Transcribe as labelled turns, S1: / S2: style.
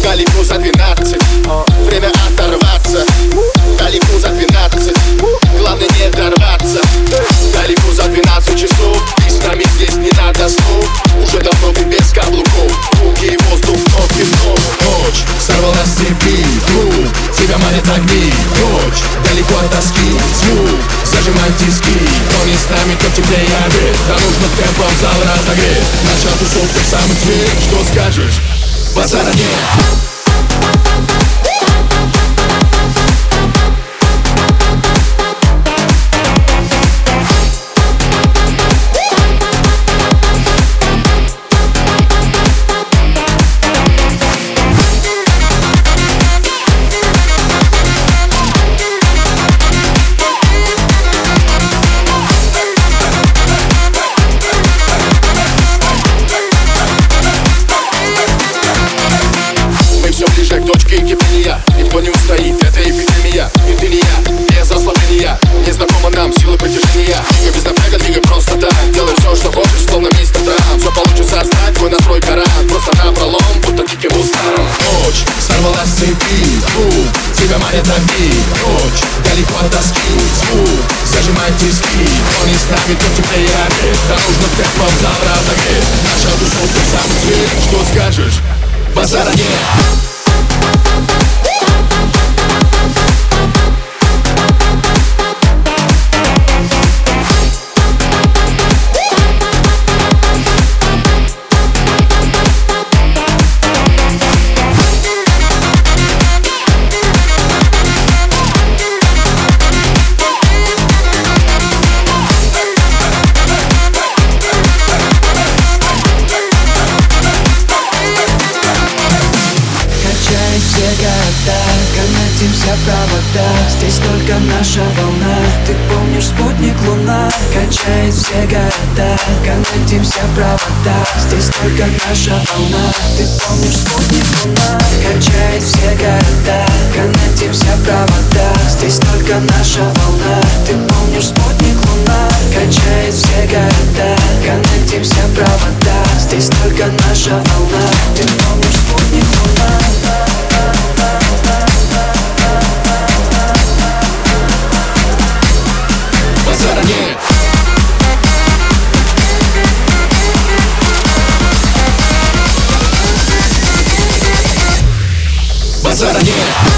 S1: Далеко за 12, время оторваться. Далеко за 12, главное не дорваться. Далеко за 12 часов, и с нами здесь не надо слов. Уже давно ты без каблуков, руки и воздух, ноги в ногу. Ночь сорвала с цепи, клуб, тебя манят огни. Ночь далеко от тоски, звук зажимает тиски. Кто не с нами, то теплее обед. Да нужно темпом зал разогреть. Наша тусовка в самый цвет. Что скажешь? Базара нет. К точке кипения никто не устоит, это эпидемия. И ты не я, без ослабления. Незнакома нам сила притяжения. Двигай без напряга, двигай просто так. Делай все, что хочешь, словно мистер Трамп. Все получится знать, твой настрой гарант. Просто напролом, будто дикий старом. Ночь сорвалась с цепи, звук тебя манят огни. Ночь далеко от тоски, звук зажимает тиски. Кто не с нами, то теплее обед. Да нужно темпом зал разогреть. Наша тусовка в самый цвет. Что скажешь? Базара нет.
S2: Все города, канатимся в проводах. Здесь только наша волна. Ты помнишь, спутник Луна качает все города, канатимся в проводах. Здесь только наша волна. Ты помнишь, спутник Луна качает все города, канатимся в проводах. Здесь только наша волна. Ты помнишь, спутник Луна качает все города, канатимся в проводах. Здесь только наша волна. Ты помнишь, спутник Луна.
S1: Базара нет. Базара нет.